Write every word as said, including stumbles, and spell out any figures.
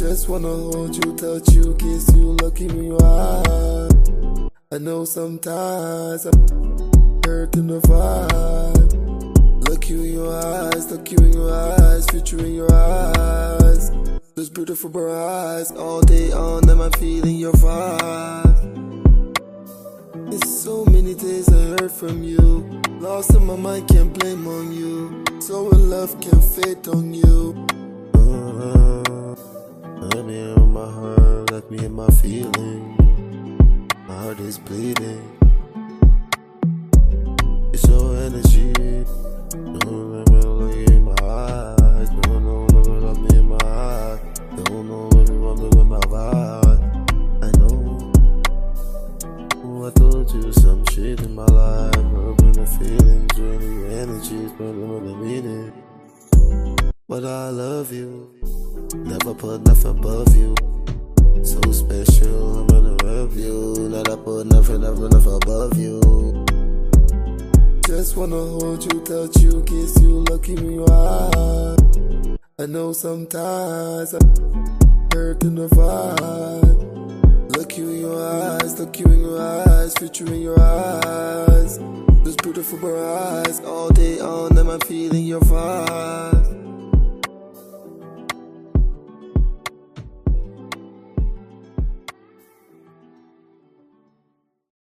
Just wanna hold you, touch you, kiss you, look in your eyes. I know sometimes I'm hurting the vibe. Look you in your eyes, look you in your eyes, future in your eyes. Those beautiful brown eyes, all day, all night, I'm feeling your vibe. It's so many days I heard from you. Lost in my mind, can't blame on you. So in love can fade on you. Uh, let me in my heart, let me in my feeling. My heart is bleeding. It's your energy. Don't let me look in my eyes. Don't know what you love me in my eyes. Don't know what you want me with my vibe. I know. Oh, I told you some shit in my life. Urban the feelings, really your energies, but all the meaning. But I love you. Never put nothing above you. So special, I'm gonna love you. That I put nothing, nothing, nothing above you. Just wanna hold you, touch you, kiss you, look in your eyes. I know sometimes I'm hurting the vibe. Look you in your eyes, look you in your eyes, future in your eyes. Those beautiful brown eyes, all day, all night, I'm feeling your vibe.